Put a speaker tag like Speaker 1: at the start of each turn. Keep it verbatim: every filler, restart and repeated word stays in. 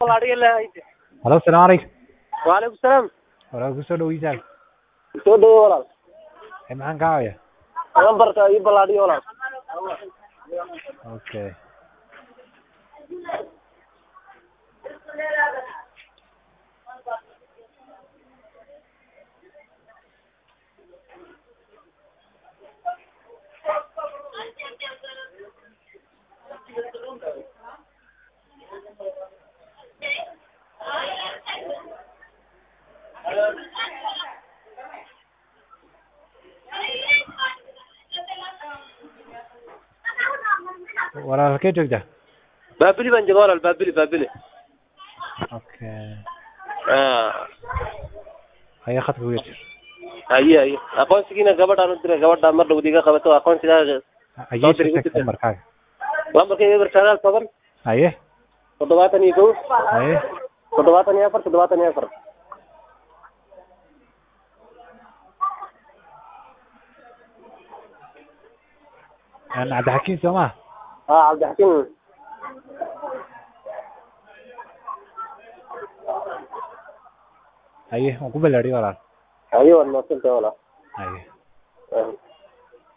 Speaker 1: Halo, السلام عليكم.
Speaker 2: وعليكم السلام.
Speaker 1: Walaal ku soo dhaweysaan.
Speaker 2: soo dhawo walaal.
Speaker 1: Ee maxaan ka haya?
Speaker 2: Lambarka ii balaadhiyo walaal.
Speaker 1: Okay. walaal halkee joogtaa?
Speaker 2: baabili baan joogaa walaal, baabili baabili.
Speaker 1: Okay.
Speaker 2: ah
Speaker 1: haya khadka ugu jir.
Speaker 2: haye haye aqoonsigiina gabadhaan u diray, gabadha mar dhow diga qabato aqoonsigaaga.
Speaker 1: Haye sheegtay lambarkaaga.
Speaker 2: lambarkayga eber sagaal toban
Speaker 1: Haye.
Speaker 2: toddobaatan iyo kow
Speaker 1: Haye.
Speaker 2: toddobaatan iyo afar toddobaatan iyo afar.
Speaker 1: Aan Cabdixakiin Soomaa.
Speaker 2: haa Cabdixakiin.
Speaker 1: Haye waan ku balaadhiyay walaal.
Speaker 2: haye waan mahadsantahay walaal.
Speaker 1: Haye.
Speaker 2: Ah.